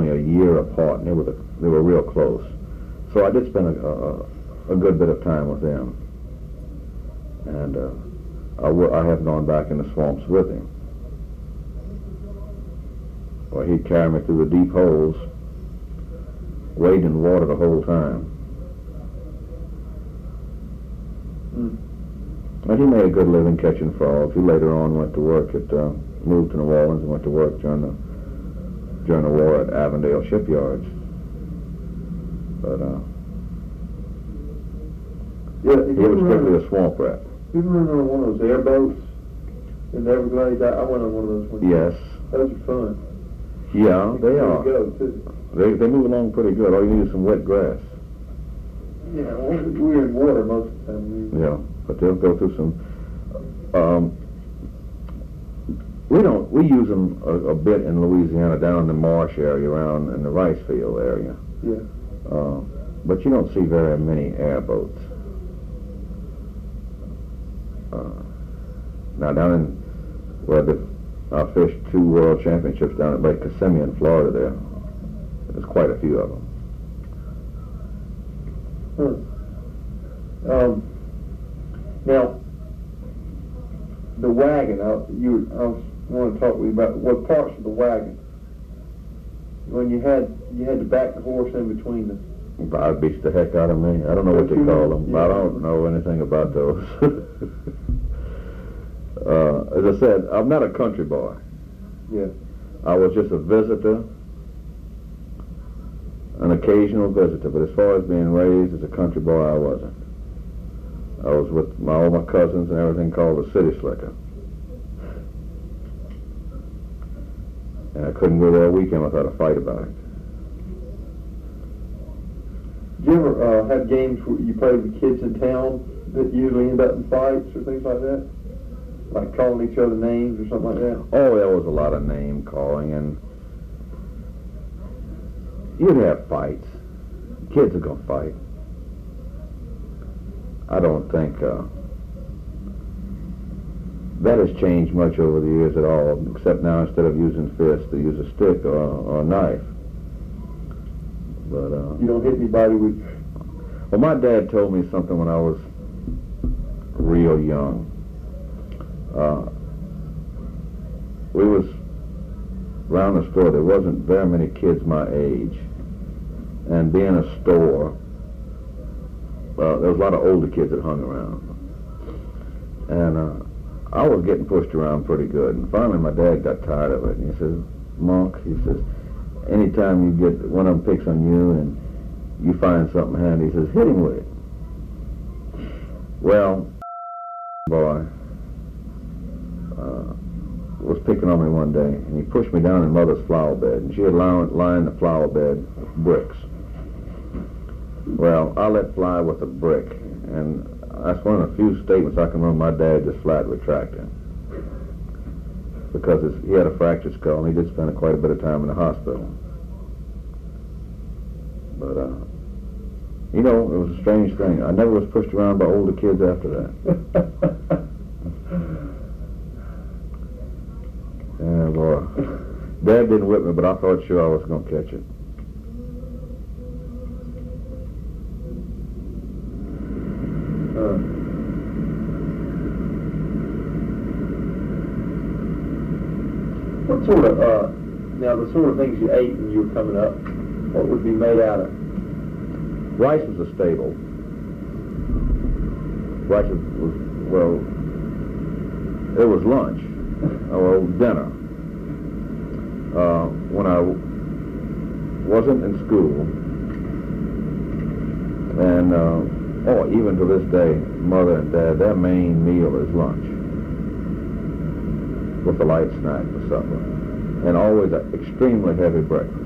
only a year apart, and they were real close. So I did spend a good bit of time with them. And I have gone back in the swamps with him. Well, he'd carry me through the deep holes, wade in the water the whole time. And he made a good living catching frogs. He later on went to work moved to New Orleans and went to work during the war at Avondale shipyards. But he was strictly a swamp rat. You ever run on one of those airboats in the Everglades? I went on one of those one time. Yes. Those are fun. Yeah, they are. Go too. They move along pretty good. All you need is some wet grass. Yeah, we're in water most of the time. Yeah, but they'll go through some. We use them a bit in Louisiana, down in the marsh area, around in the rice field area. Yeah. But you don't see very many airboats. Now down in where I fished 2 world championships down at Lake Kissimmee in Florida, there's quite a few of them. Now, the wagon. I want to talk with you about what parts of the wagon. When you had to back the horse in between them. It beats the heck out of me. I don't know what they call them. Yeah. I don't know anything about those. As I said, I'm not a country boy. Yeah. I was just a visitor, an occasional visitor, but as far as being raised as a country boy, I wasn't. I was with all my cousins and everything called the city slicker. And I couldn't go there a weekend without a fight about it. Did you ever have games where you played with kids in town that usually end up in fights or things like that? Like calling each other names or something like that? Oh, there was a lot of name calling, and you'd have fights. Kids are going to fight. I don't think that has changed much over the years at all, except now instead of using fists, they use a stick or a knife. But you don't hit anybody with... Well, my dad told me something when I was real young. We was around the store. There wasn't very many kids my age, and being a store, there was a lot of older kids that hung around, and I was getting pushed around pretty good. And finally, my dad got tired of it, and he says, "Monk," he says, "anytime you get one of them picks on you and you find something handy," he says, "hit him with it." Well, boy was picking on me one day, and he pushed me down in Mother's flower bed, and she had lined the flower bed with bricks. Well, I let fly with a brick, and that's one of the few statements I can remember my dad just flat retracting, because he had a fractured skull, and he did spend quite a bit of time in the hospital. But you know, it was a strange thing. I never was pushed around by older kids after that. Yeah, boy. Dad didn't whip me, but I thought sure I was going to catch it. What sort of, now the sort of things you ate when you were coming up, what would be made out of? Rice was a staple. Rice was, well, it was lunch, or dinner. When I wasn't in school, and even to this day, Mother and Dad, their main meal is lunch, with a light snack for supper, and always an extremely heavy breakfast.